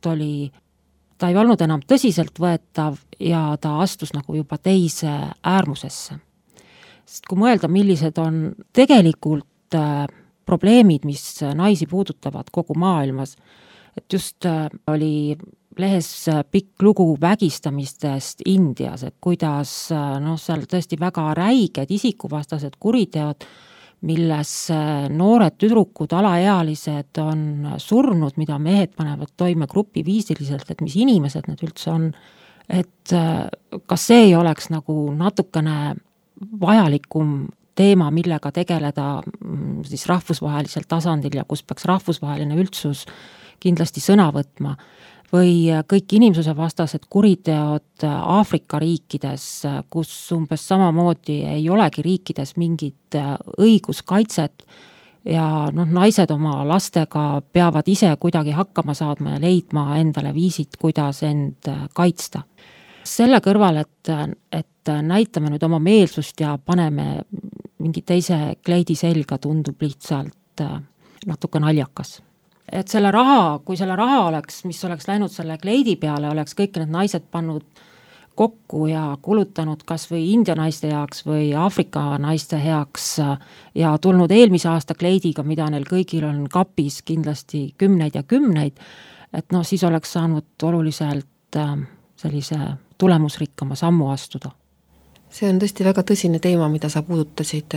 ta ei olnud enam tõsiselt võetav ja ta astus nagu juba teise äärmusesse. Sest kui mõelda, millised on tegelikult probleemid, mis naisi puudutavad kogu maailmas, et just oli lehes pikk lugu vägistamistest Indias, et kuidas seal tõesti väga räiged isikuvastased kuriteod, milles noored tüdrukud, alaealised on surnud, mida mehed panevad toime grupiviisiliselt, et mis inimesed need üldse on, et kas see ei oleks nagu natukene vajalikum teema, millega tegeleda siis rahvusvahelisel tasandil ja kus peaks rahvusvaheline üldsus kindlasti sõna võtma, või kõik inimsuse vastased kuriteod Aafrika riikides, kus umbes samamoodi ei olegi riikides mingit õiguskaitset ja naised oma lastega peavad ise kuidagi hakkama saadma ja leidma endale viisid, kuidas end kaitsta. Selle kõrval, et näitame nüüd oma meelsust ja paneme mingi teise kleidi selga, tundub lihtsalt natuke naljakas. Et kui selle raha oleks, mis oleks läinud selle kleidi peale, oleks kõik need naised pannud kokku ja kulutanud kas või India naiste heaks või Aafrika naiste heaks ja tulnud eelmise aasta kleidiga, mida neil kõigil on kapis kindlasti kümneid ja kümneid, et noh, siis oleks saanud oluliselt sellise tulemusrikkama sammu astuda. See on tõesti väga tõsine teema, mida sa puudutasid,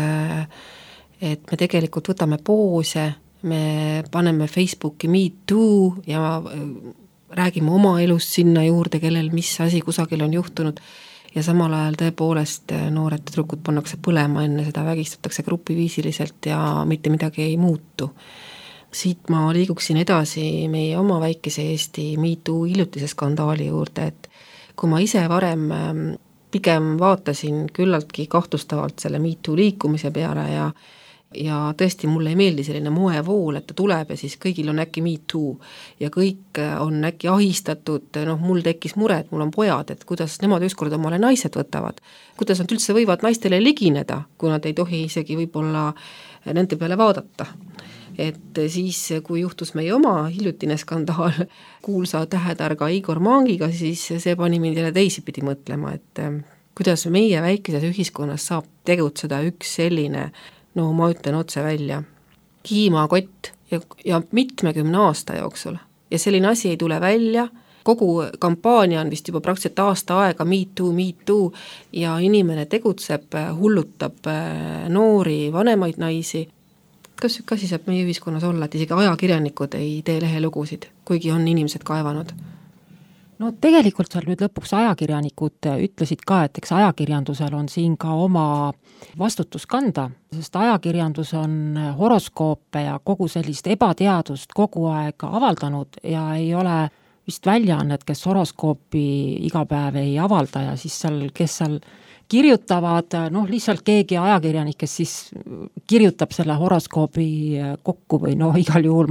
et me tegelikult võtame poose, me paneme Facebooki Me Too ja räägime oma elust sinna juurde, kellel mis asi kusagil on juhtunud ja samal ajal tõepoolest noored tüdrukud pannakse põlema, enne seda vägistatakse grupiviisiliselt ja mitte midagi ei muutu. Siit ma liiguksin edasi meie oma väikese Eesti Me Too hiljutise skandaali juurde, et kui ma ise varem pigem vaatasin küllaltki kahtlustavalt selle Me Too liikumise peale ja tõesti mulle ei meeldi selline moevool, et ta tuleb ja siis kõigil on äkki Me Too ja kõik on äkki ahistatud, mul tekkis mure, et mul on pojad, et kuidas nemad ükskord omale naised võtavad, kuidas nad üldse võivad naistele ligineda, kui nad ei tohi isegi võib-olla nende peale vaadata. Et siis, kui juhtus meie oma hiljutine skandaal kuulsa tähetarga Igor Mangiga, siis see pani mind jälle teisipidi mõtlema, et kuidas meie väikeses ühiskonnas saab tegutseda üks selline, ma ütlen otse välja, kiimakott ja mitmekümne aasta jooksul. Ja selline asi ei tule välja, kogu kampaania on vist juba praktiliselt aasta aega Me Too ja inimene tegutseb, hullutab noori, vanemaid naisi. Kas üks asi saab meie ühiskonnas olla, et isegi ajakirjanikud ei tee lehelugusid, kuigi on inimesed kaevanud? No tegelikult seal nüüd lõpuks ajakirjanikud ütlesid ka, et eks ajakirjandusel on siin ka oma vastutus kanda, sest ajakirjandus on horoskoope ja kogu sellist ebateadust kogu aeg avaldanud ja ei ole vist väljaannet, kes horoskoopi iga päev ei avalda ja siis seal, kes seal kirjutavad, lihtsalt keegi ajakirjanik, kes siis kirjutab selle horoskoobi kokku või igal juhul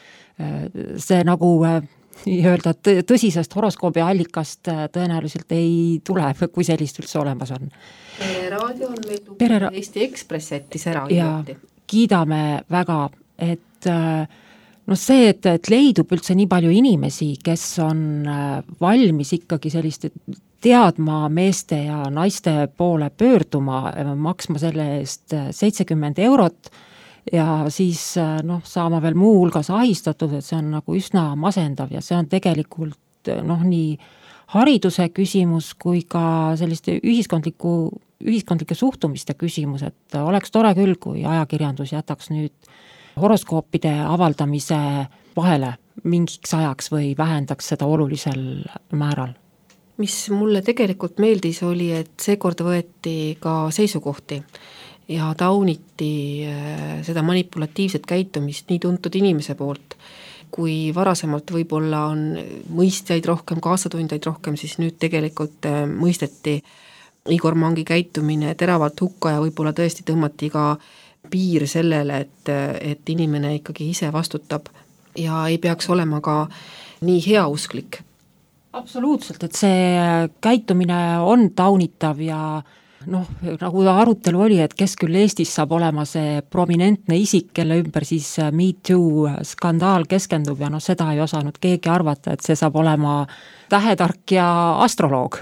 see nagu öelda tõsisest horoskoobi allikast tõenäoliselt ei tule, kui sellist üldse olemas on. Raadio on meil Eesti Ekspress jättis ära. Ja kiidame väga, et see, et leidub üldse nii palju inimesi, kes on valmis ikkagi sellist teadma meeste ja naiste poole pöörduma, maksma selle eest 70 eurot ja siis saama veel muu hulgas ahistatud, et see on nagu üsna masendav ja see on tegelikult nii hariduse küsimus kui ka selliste ühiskondlike suhtumiste küsimus, et oleks tore küll, kui ajakirjandus jätaks nüüd horoskoopide avaldamise vahele mingiks ajaks või vähendaks seda olulisel määral. Mis mulle tegelikult meeldis oli, et seekord võeti ka seisukohti ja tauniti seda manipulatiivset käitumist nii tuntud inimese poolt, kui varasemalt võib-olla on mõistjaid rohkem, kaasatundjaid rohkem, siis nüüd tegelikult mõisteti Igor Mangi käitumine teravalt hukka ja võib-olla tõesti tõmmati ka piir sellele, et inimene ikkagi ise vastutab ja ei peaks olema ka nii heausklik. Absoluutselt, et see käitumine on taunitav ja nagu arutelu oli, et kes küll Eestis saab olema see prominentne isik, kelle ümber siis Me Too skandaal keskendub ja seda ei osanud keegi arvata, et see saab olema tähetark ja astroloog.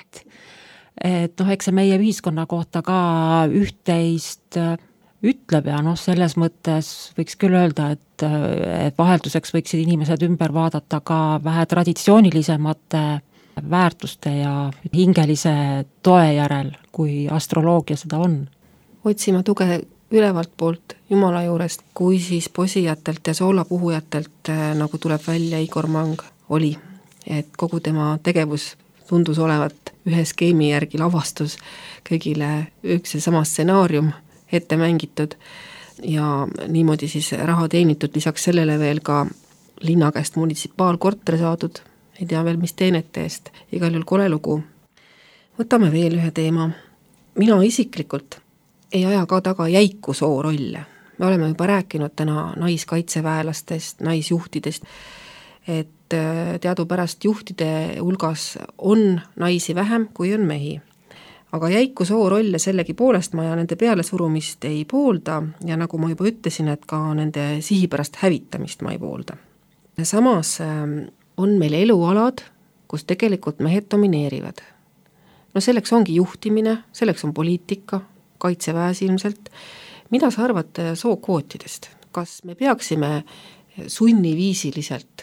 et eks see meie ühiskonna kohta ka üht-teist ütleb ja selles mõttes võiks küll öelda, et vahelduseks võiksid inimesed ümber vaadata ka vähe traditsioonilisemate väärtuste ja hingelise toe järel, kui astroloogia seda on. Otsima tuge ülevalt poolt Jumala juurest, kui siis posijatelt ja soolapuhujatelt, nagu tuleb välja Igor Mang, oli. Et kogu tema tegevus tundus olevat ühe skeemi järgi lavastus, kõigile üks ja sama stsenaarium ette mängitud ja niimoodi siis raha teenitud, lisaks sellele veel ka linna käest munitsipaalkorter saadud, ei tea veel mis teenete eest, igal juhul kole lugu. Võtame veel ühe teema. Mina isiklikult ei aja ka taga jäiku soorolle. Me oleme juba rääkinud täna naiskaitseväelastest, naisjuhtidest, et teadupärast juhtide hulgas on naisi vähem, kui on mehi. Aga jäiku soorolle sellegi poolest ma ja nende peale surumist ei poolda ja nagu ma juba ütlesin, et ka nende sihipärast hävitamist ma ei poolda. Samas on meil elualad, kus tegelikult mehed domineerivad. Selleks ongi juhtimine, selleks on poliitika, kaitseväes ilmselt. Mida sa arvad sookvootidest? Kas me peaksime sunniviisiliselt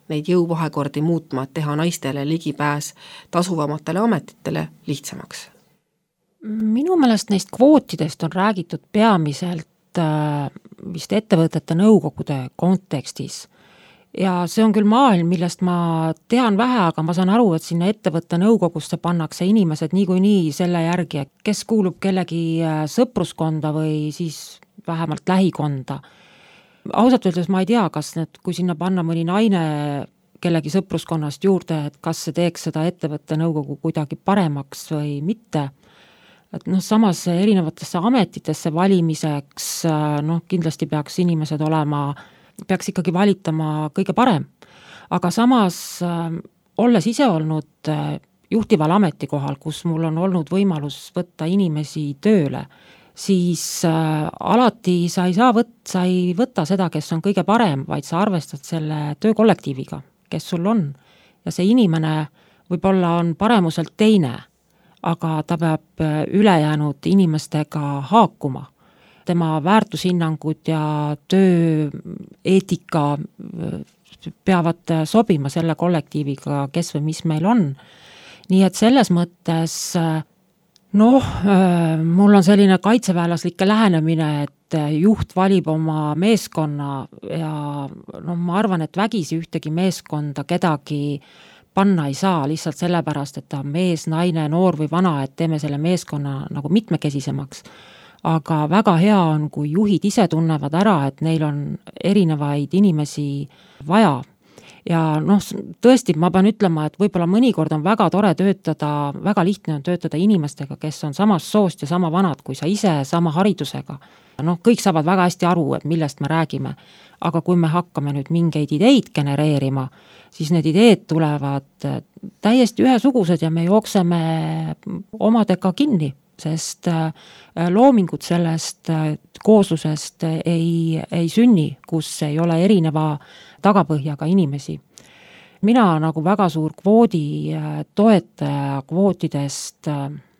neid jõuvahekordi muutma, et teha naistele ligipääs tasuvamatele ametitele lihtsamaks? Minu meelest neist kvootidest on räägitud peamiselt vist ettevõtete nõukogude kontekstis. Ja see on küll maailm, millest ma tean vähe, aga ma saan aru, et sinna ettevõtte nõukogusse pannakse inimesed niikuinii selle järgi, et kes kuulub kellegi sõpruskonda või siis vähemalt lähikonda. Ausalt öeldes ma ei tea, kas kui sinna panna mõni naine kellegi sõpruskonnast juurde, et kas see teeks seda ettevõtte nõukogu kuidagi paremaks või mitte. Et samas erinevatesse ametitesse valimiseks kindlasti peaks inimesed peaks ikkagi valitama kõige parem. Aga samas olles ise olnud juhtival ametikohal, kus mul on olnud võimalus võtta inimesi tööle, siis alati sa ei võta seda, kes on kõige parem, vaid sa arvestad selle töökollektiiviga, kes sul on. Ja see inimene võib-olla on paremuselt teine, aga ta peab ülejäänud inimestega haakuma. Tema väärtushinnangud ja tööeetika peavad sobima selle kollektiiviga, kes või mis meil on. Nii et selles mõttes mul on selline kaitseväelaslike lähenemine, et juht valib oma meeskonna ja ma arvan, et vägisi ühtegi meeskonda kedagi panna ei saa lihtsalt sellepärast, et ta on mees, naine, noor või vana, et teeme selle meeskonna nagu mitmekesisemaks. Aga väga hea on, kui juhid ise tunnevad ära, et neil on erinevaid inimesi vaja. Ja tõesti, ma pean ütlema, et võib-olla mõnikord on väga tore töötada, väga lihtne on töötada inimestega, kes on samast soost ja sama vanad kui sa ise, sama haridusega. Kõik saavad väga hästi aru, et millest me räägime. Aga kui me hakkame nüüd mingeid ideid genereerima, siis need ideed tulevad täiesti ühesugused ja me jookseme omadega kinni, sest loomingut sellest kooslusest ei sünni, kus ei ole erineva tagapõhjaga inimesi. Mina nagu väga suur kvoodi toetaja, kvootidest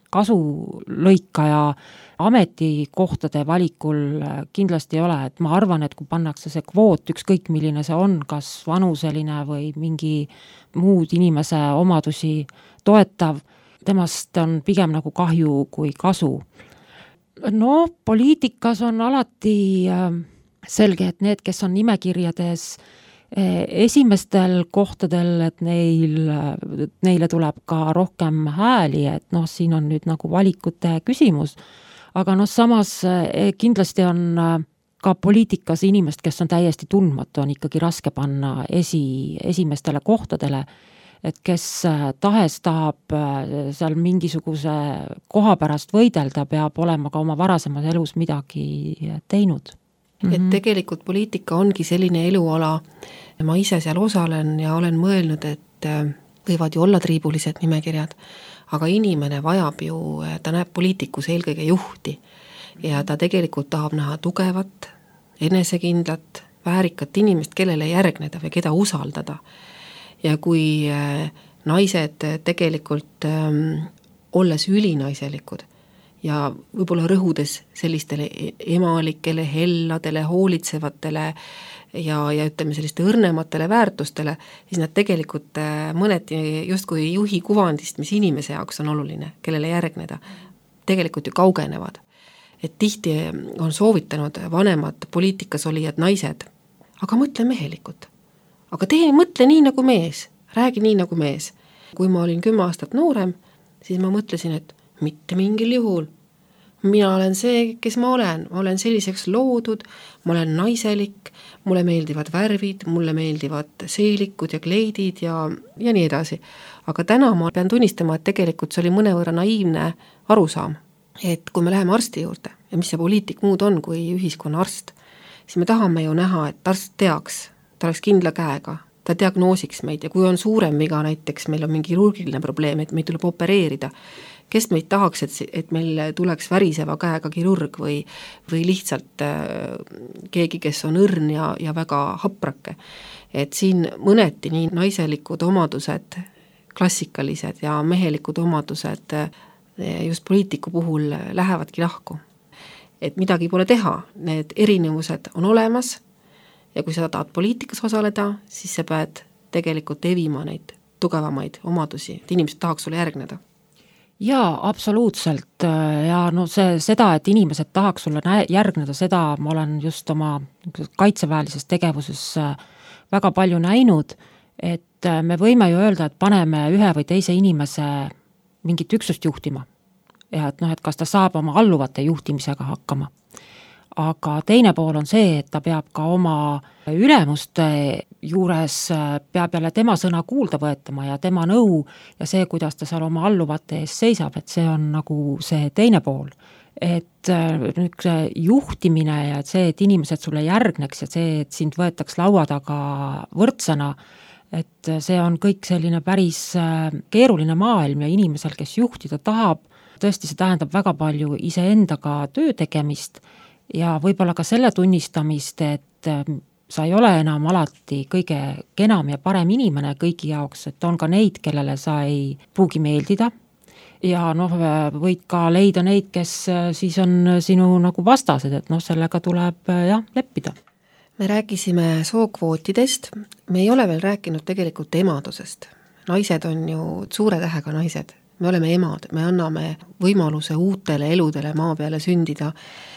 kasulõikaja ametikohtade valikul kindlasti ei ole, et ma arvan, et kui pannakse see kvoot, ükskõik milline see on, kas vanuseline või mingi muud inimese omadusi toetav, temast on pigem nagu kahju kui kasu. Poliitikas on alati selge, et need, kes on nimekirjades esimestel kohtadel, et neile tuleb ka rohkem hääli, et siin on nüüd nagu valikute küsimus. Aga samas kindlasti on ka poliitikas inimest, kes on täiesti tundmatu, on ikkagi raske panna esimestele kohtadele, et kes tahes tahab seal mingisuguse koha pärast võidelda, peab olema ka oma varasemas elus midagi teinud. Et tegelikult poliitika ongi selline eluala, ma ise seal osalen ja olen mõelnud, et võivad ju olla triibulised nimekirjad, aga inimene vajab ju, ta näeb poliitikus eelkõige juhti ja ta tegelikult tahab näha tugevat, enesekindlat, väärikat inimest, kellele järgneda või keda usaldada. Ja kui naised tegelikult olles ülinaiselikud ja võib-olla rõhudes sellistele emalikele, helladele, hoolitsevatele ja ütleme selliste õrnematele väärtustele, siis nad tegelikult mõneti justkui juhi kuvandist, mis inimese jaoks on oluline, kellele järgneda, tegelikult ju kaugenevad. Et tihti on soovitanud vanemad poliitikas olijad naised, aga mõtle mehelikult. Aga tee mõtle nii nagu mees, räägi nii nagu mees. Kui ma olin 10 aastat noorem, siis ma mõtlesin, et mitte mingil juhul. Mina olen see, kes ma olen selliseks loodud, ma olen naiselik, mulle meeldivad värvid, mulle meeldivad seelikud ja kleidid ja nii edasi. Aga täna ma pean tunnistama, et tegelikult see oli mõnevõrra naiivne arusaam, et kui me läheme arsti juurde ja mis see poliitik muud on kui ühiskonna arst, siis me tahame ju näha, et arst teaks, ta oleks kindla käega, ta diagnoosiks meid ja kui on suurem viga, näiteks meil on mingi kirurgiline probleem, et meid tuleb opereerida, kes meid tahaks, et meil tuleks väriseva käega kirurg või lihtsalt keegi, kes on õrn ja väga haprake. Et siin mõneti nii naiselikud omadused, klassikalised ja mehelikud omadused just poliitiku puhul lähevadki lahku. Et midagi pole teha, need erinevused on olemas ja kui sa tahad poliitikas osaleda, siis sa pead tegelikult evima neid tugevamaid omadusi, et inimesed tahaks sulle järgneda? Jaa, absoluutselt ja no seda, et inimesed tahaks sulle järgneda, seda ma olen just oma kaitseväelises tegevuses väga palju näinud, et me võime ju öelda, et paneme ühe või teise inimese mingit üksust juhtima ja et et kas ta saab oma alluvate juhtimisega hakkama. Aga teine pool on see, et ta peab ka oma ülemuste juures, peab jälle tema sõna kuulda võetama ja tema nõu ja see, kuidas ta seal oma alluvate ees seisab, et see on nagu see teine pool. Et nüüd see juhtimine ja see, et inimesed sulle järgneks ja see, et sind võetaks laua taga võrdsena, et see on kõik selline päris keeruline maailm ja inimesel, kes juhtida tahab, tõesti see tähendab väga palju iseendaga töö tegemist ja võib-olla ka selle tunnistamist, et sa ei ole enam alati kõige kenam ja parem inimene kõigi jaoks, et on ka neid, kellele sa ei pruugi meeldida ja võid ka leida neid, kes siis on sinu nagu vastased, et sellega tuleb leppida. Me rääkisime sookvootidest, me ei ole veel rääkinud tegelikult emadusest. Naised on ju suure tähega naised, me oleme emad, me anname võimaluse uutele eludele maa peale sündida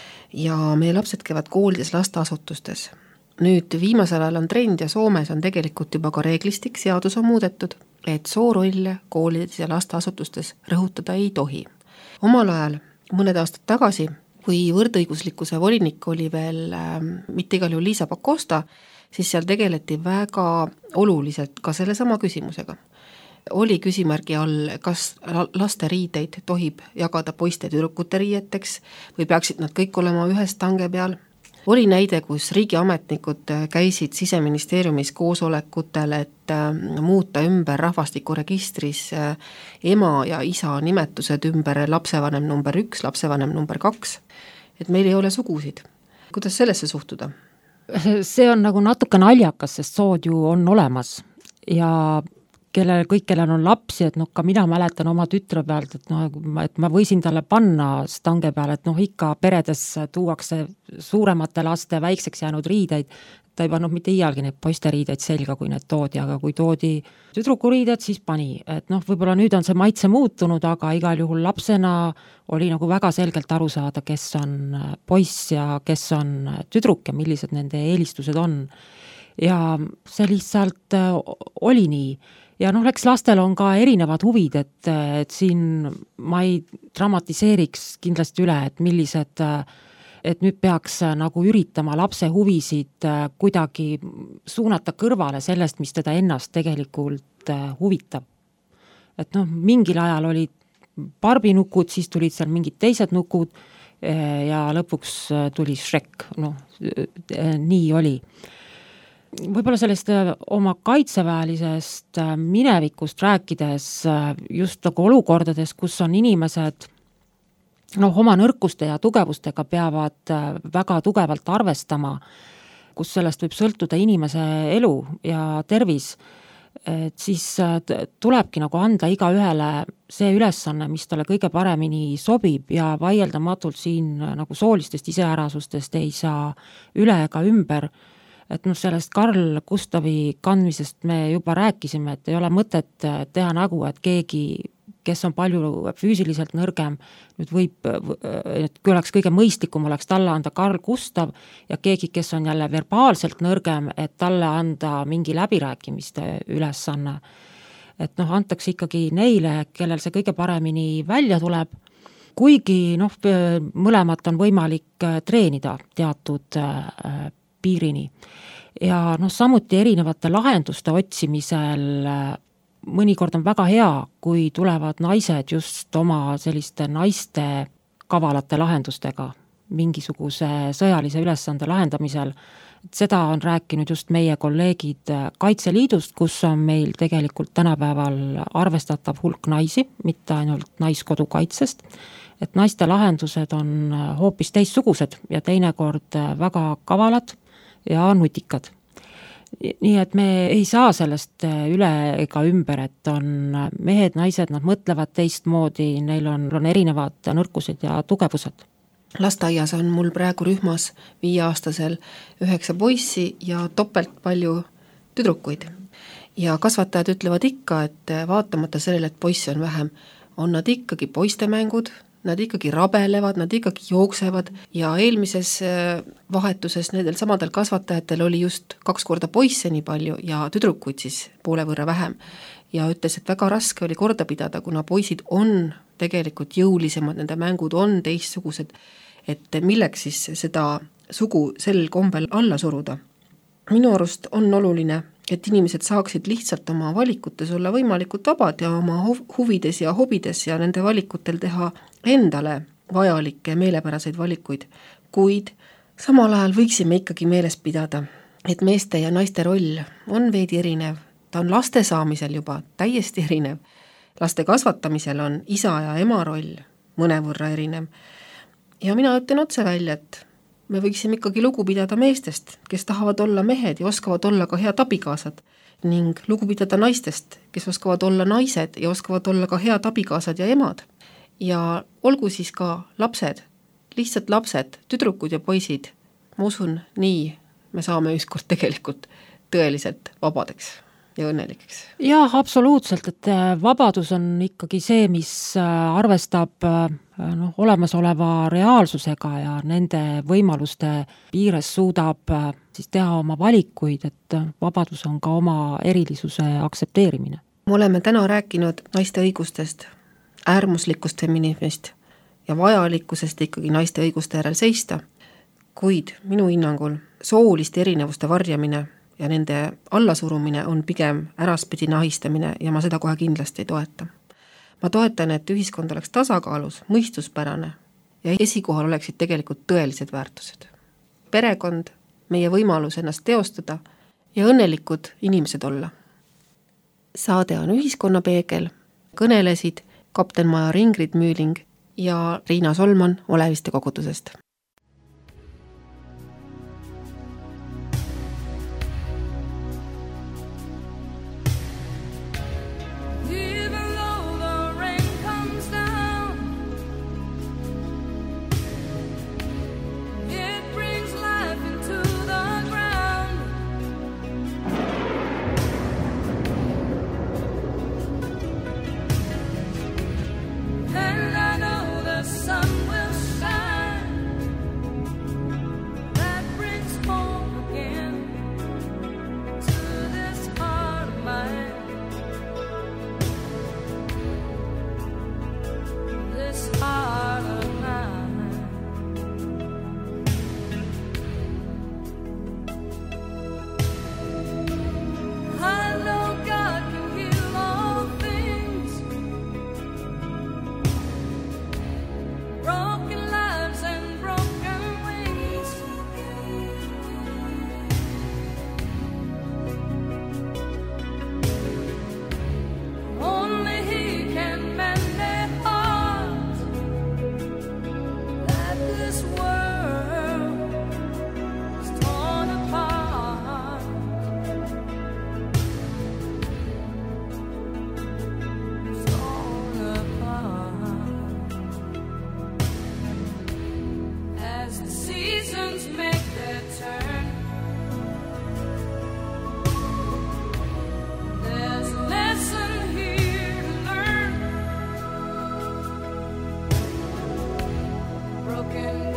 ja meie lapsed käivad koolides, lasteasutustes. Nüüd viimasel ajal on trend ja Soomes on tegelikult juba ka reeglistik, seadus on muudetud, et soorolle koolides ja lasteasutustes rõhutada ei tohi. Omal ajal, mõned aastad tagasi, kui võrdõiguslikkuse volinik oli veel mitte igal juhul Liisa Pakosta, siis seal tegeleti väga oluliselt ka selle sama küsimusega. Oli küsimärgi all, kas laste riideid tohib jagada poiste tüdrukute riieteks või peaksid nad kõik olema ühes tange peal. Oli näide, kus riigiametnikud käisid Siseministeeriumis koosolekutel, et muuta ümber rahvastikuregistris ema ja isa nimetused ümber lapsevanem number 1, lapsevanem number 2. Et meil ei ole sugusid. Kuidas sellesse suhtuda? See on nagu natuke naljakas, sest sood ju on olemas ja kellel on lapsi, et ka mina mäletan oma tütre pealt, et ma võisin talle panna stange peale, et ikka peredes tuuakse suuremate laste väikseks jäänud riideid, ta ei pannud mitte iialgi neid poiste riideid selga, kui need toodi, aga kui toodi tüdruku riided, siis pani, et võib-olla nüüd on see maitse muutunud, aga igal juhul lapsena oli nagu väga selgelt aru saada, kes on poiss ja kes on tüdruk ja millised nende eelistused on. Ja see lihtsalt oli nii. Ja eks lastel on ka erinevad huvid, et siin ma ei dramatiseeriks kindlasti üle, et millised, et nüüd peaks nagu üritama lapse huvisid kuidagi suunata kõrvale sellest, mis teda ennast tegelikult huvitab. Et mingil ajal olid barbinukud, siis tulid seal mingid teised nukud ja lõpuks tuli Shrek, nii oli. Võib-olla sellest oma kaitseväelisest minevikust rääkides just nagu olukordades, kus on inimesed oma nõrkuste ja tugevustega peavad väga tugevalt arvestama, kus sellest võib sõltuda inimese elu ja tervis, et siis tulebki nagu anda iga ühele see ülesanne, mis talle kõige paremini sobib ja vaieldamatult siin nagu soolistest iseärasustest ei saa üle ega ümber. Et sellest Carl Gustavi kandmisest me juba rääkisime, et ei ole mõtet teha nägu, et keegi, kes on palju füüsiliselt nõrgem, nüüd võib, et kui oleks kõige mõistlikum, oleks talle anda Carl Gustav ja keegi, kes on jälle verbaalselt nõrgem, et talle anda mingi läbirääkimiste ülesanne. Et antakse ikkagi neile, kellel see kõige paremini välja tuleb, kuigi mõlemat on võimalik treenida teatud piirini. Ja samuti erinevate lahenduste otsimisel mõnikord on väga hea, kui tulevad naised just oma selliste naiste kavalate lahendustega mingisuguse sõjalise ülesande lahendamisel. Seda on rääkinud just meie kolleegid Kaitseliidust, kus on meil tegelikult tänapäeval arvestatav hulk naisi, mitte ainult naiskodukaitsest, et naiste lahendused on hoopis teistsugused ja teinekord väga kavalad ja nutikad. Nii et me ei saa sellest üle ega ümber, et on mehed, naised, nad mõtlevad teistmoodi, neil on erinevad nõrkused ja tugevused. Lasteaias on mul praegu rühmas 5-aastasel 9 poissi ja topelt palju tüdrukuid. ja kasvatajad ütlevad ikka, et vaatamata sellele, et poisse on vähem, on nad ikkagi poistemängud, nad ikkagi rabelevad, nad ikkagi jooksevad ja eelmises vahetuses nendel samadel kasvatajatel oli just 2 korda poisse nii palju ja tüdrukuid siis poole võrra vähem. Ja ütles, et väga raske oli korda pidada, kuna poisid on tegelikult jõulisemad, nende mängud on teistsugused, et milleks siis seda sugu sel kombel alla suruda. Minu arust on oluline, et inimesed saaksid lihtsalt oma valikutes olla võimalikult vabad ja oma huvides ja hobides ja nende valikutel teha endale vajalikke meelepäraseid valikuid, kuid samal ajal võiksime ikkagi meeles pidada, et meeste ja naiste roll on veidi erinev, ta on laste saamisel juba täiesti erinev, laste kasvatamisel on isa ja ema roll mõnevõrra erinev ja mina ütlen otse välja, et me võiksime ikkagi lugu pidada meestest, kes tahavad olla mehed ja oskavad olla ka head abikaasad ning lugu pidada naistest, kes oskavad olla naised ja oskavad olla ka head abikaasad ja emad. Ja olgu siis ka lapsed, lihtsalt lapsed, tüdrukud ja poisid, ma usun, nii me saame ükskord tegelikult tõeliselt vabadeks ja õnnelikeks. Jah, absoluutselt, et vabadus on ikkagi see, mis arvestab olemasoleva reaalsusega ja nende võimaluste piires suudab siis teha oma valikuid, et vabadus on ka oma erilisuse aktsepteerimine. Me oleme täna rääkinud naiste õigustest, äärmuslikust feminismist ja vajalikkusest ikkagi naiste õiguste järel seista, kuid minu hinnangul sooliste erinevuste varjamine ja nende allasurumine on pigem äraspidi nahistamine ja ma seda kohe kindlasti ei toeta. Ma toetan, et ühiskond oleks tasakaalus, mõistuspärane ja esikohal oleksid tegelikult tõelised väärtused. Perekond, meie võimalus ennast teostada ja õnnelikud inimesed olla. Saade on Ühiskonnapeegel, kõnelesid kaptenmajor Ingrid Müüling ja Riina Solman Oleviste kogudusest. broken